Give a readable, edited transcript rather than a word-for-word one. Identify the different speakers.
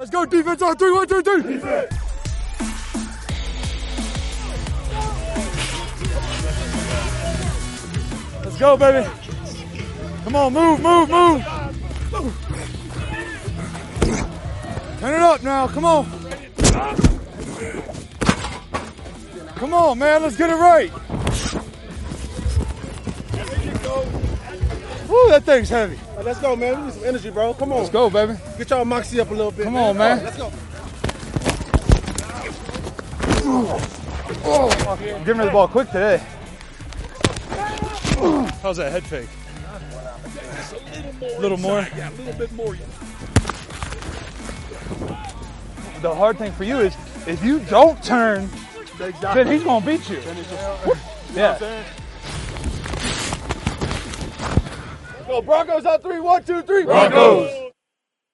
Speaker 1: Let's go defense on 3, 1, 2, 3. Defense. Let's go, baby. Come on, move. Turn it up now, come on. Come on, man, let's get it right. Woo, that thing's heavy.
Speaker 2: Right, let's go, man. We need some energy, bro. Come on.
Speaker 1: Let's go, baby.
Speaker 2: Get y'all moxie up a little bit.
Speaker 1: Come on, man.
Speaker 2: Let's go.
Speaker 1: I'm giving her the ball quick today. How's that head fake? A little more?
Speaker 2: Yeah, a little bit more.
Speaker 1: The hard thing for you is if you don't turn, then he's going to beat you. Yeah.
Speaker 2: Go Broncos on 3, 1, 2, 3.
Speaker 1: Broncos.